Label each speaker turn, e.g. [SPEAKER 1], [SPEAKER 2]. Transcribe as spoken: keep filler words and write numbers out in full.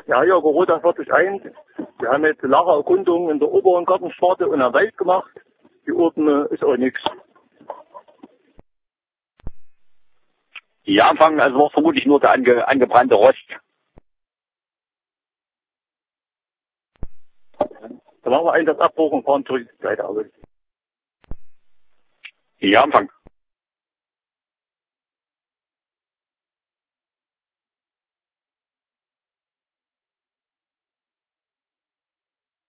[SPEAKER 1] Ja, hier Rot, das wird sich ein. Wir haben jetzt Lagererkundungen in der oberen Gartensparte und am Wald gemacht. Die oben äh, ist auch nichts.
[SPEAKER 2] Ja, Anfang, also war vermutlich nur der ange, angebrannte Rost.
[SPEAKER 1] Da machen wir einen das Abbruch und fahren zurück zur Seite.
[SPEAKER 2] Ja, Anfang.